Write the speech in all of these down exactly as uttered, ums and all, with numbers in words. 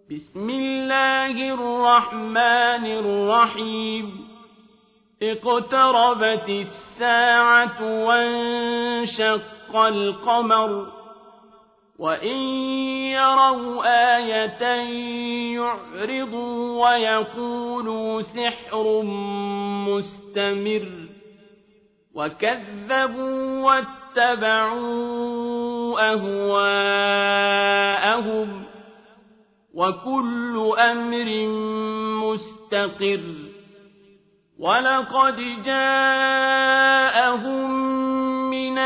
بسم الله الرحمن الرحيم اقتربت الساعة وانشق القمر وإن يروا آية يعرضوا ويقولوا سحر مستمر وكذبوا واتبعوا أهواءهم وكل أمر مستقر ولقد جاءهم من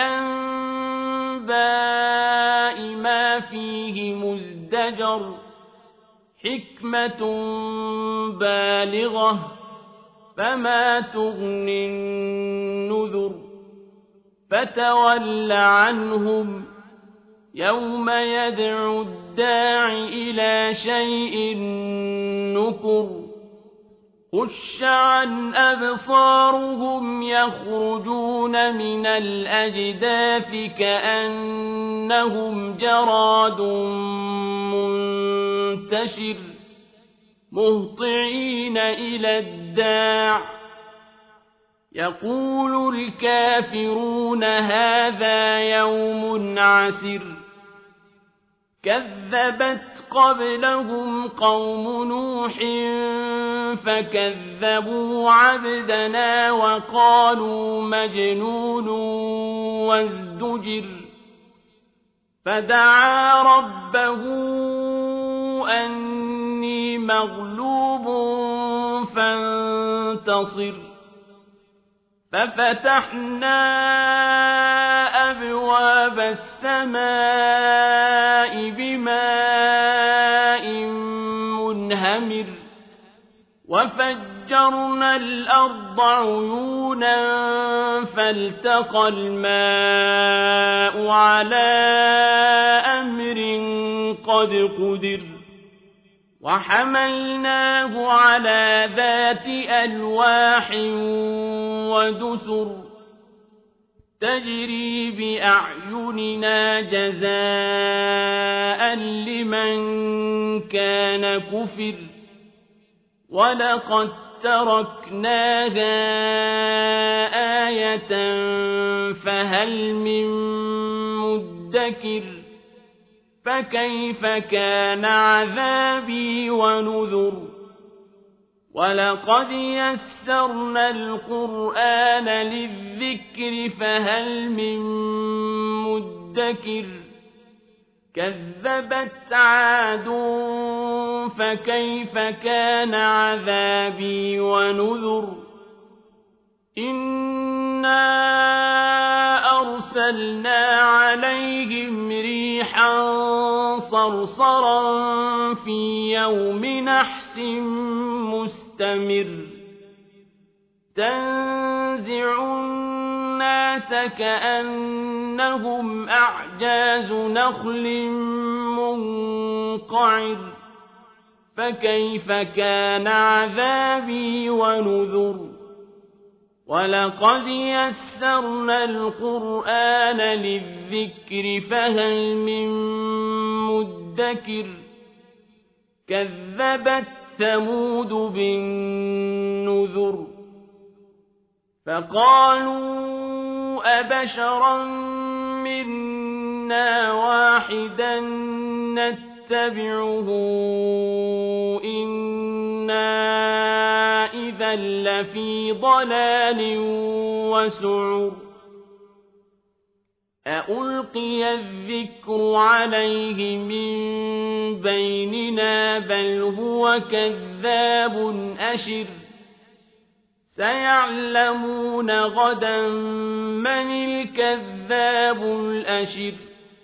الأنباء ما فيه مزدجر حكمة بالغة فما تغني النذر فتول عنهم يوم يدعو الداع إلى شيء نكر خش عن أبصارهم يخرجون من الأجداث كأنهم جراد منتشر مهطعين إلى الداع يقول الكافرون هذا يوم عسر كذبت قبلهم قوم نوح فكذبوا عبدنا وقالوا مجنون وازدجر فدعا ربه أني مغلوب فانتصر ففتحنا أبواب السماء بماء منهمر وفجرنا الأرض عيونا فالتقى الماء على أمر قد قدر وحملناه على ذات ألواح ودسر تجري بأعيننا جزاء لمن كان كفر ولقد تركناها آية فهل من مدكر فكيف كان عذابي ونذر ولقد يسرنا القرآن للذكر فهل من مدكر كذبت عاد فكيف كان عذابي ونذر إنا أرسلنا عليهم ريحا صرصرا في يوم نحس مستمر تنزع الناس كأنهم أعجاز نخل منقعر فكيف كان عذابي ونذر ولقد يسرنا القرآن للذكر فهل من مدكر كذبت ثمود بالنذر فقالوا أبشرا منا واحدا نتبعه إنا إذا لفي ضلال وسعر أألقي الذكر عليه من بيننا بل هو كذاب أشر سيعلمون غدا من الكذاب الأشر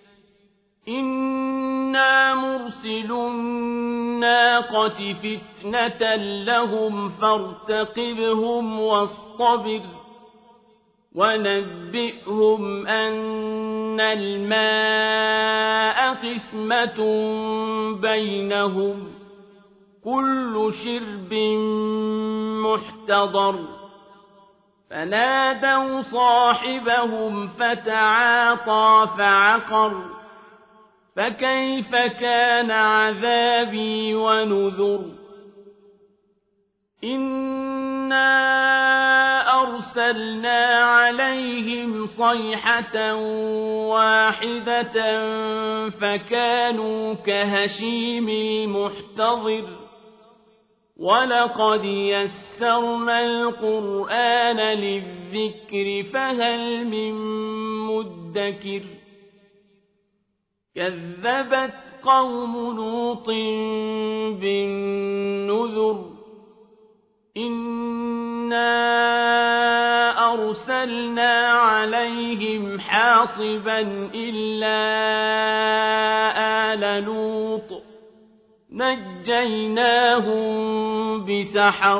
إنا مرسل الناقة فتنة لهم فارتقبهم واصطبر ونبئهم أن الماء قسمة بينهم كل شرب محتضر فنادوا صاحبهم فتعاطى فعقر فكيف كان عذابي ونذر إنا أرسلنا عليهم صيحة واحدة فكانوا كهشيم المحتضر ولقد يسرنا القرآن للذكر فهل من مدكر كذبت قوم لوط بالنذر إنا أرسلنا عليهم حاصبا إلا آل لوط نجيناهم بسحر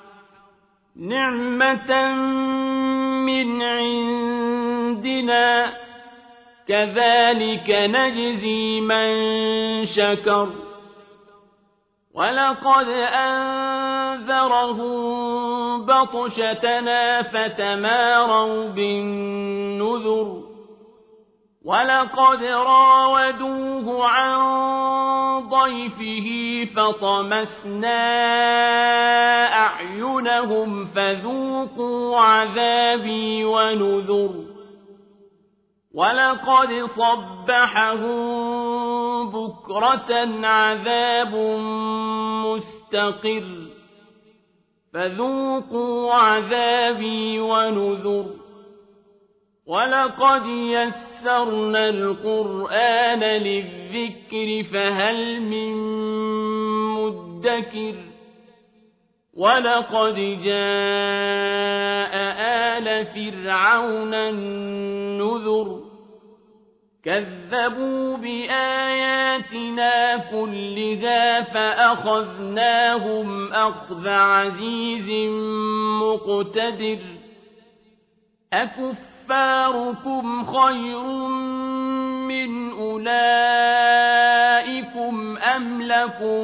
نعمة من عندنا كذلك نجزي من شكر ولقد أنذرهم بطشتنا فتماروا بالنذر ولقد راودوه عن ضيفه فطمسنا أعينهم فذوقوا عذابي ونذر ولقد صبحهم بكرة عذاب مستقر فذوقوا عذابي ونذر ولقد يسرنا القرآن للذكر فهل من مدكر ولقد جاء آل فرعون النذر كذبوا بآياتنا كلها فأخذناهم أخذ عزيز مقتدر أكفاركم خير من أولئكم أم لكم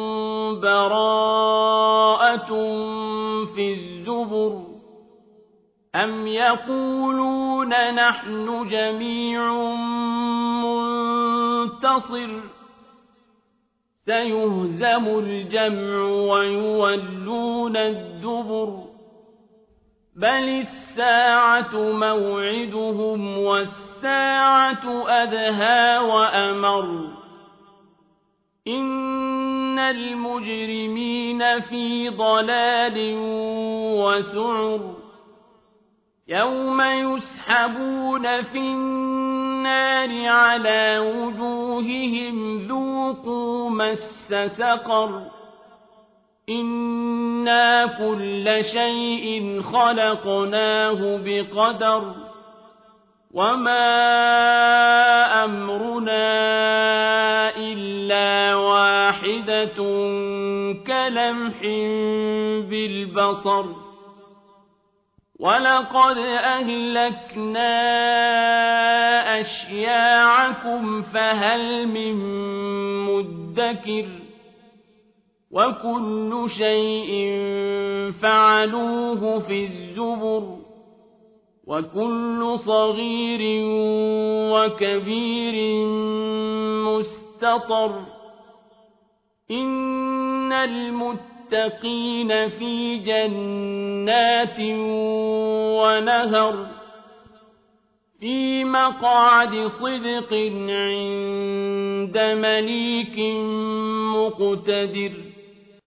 براءة في الزبر أم يقولون نحن جميع منتصر سيهزم الجمع ويولون الدبر بل الساعة موعدهم والساعة أدهى وأمر إن المجرمين في ضلال وسعر يوم يسحبون في النار على وجوههم ذوقوا مس سقر إنا كل شيء خلقناه بقدر وما أمرنا إلا واحدة كلمح بالبصر ولقد أهلكنا أشياعكم فهل من مدكر وكل شيء فعلوه في الزبر وكل صغير وكبير مستطر إن المتقين في جنات ونهر في مقعد صدق عند مليك مقتدر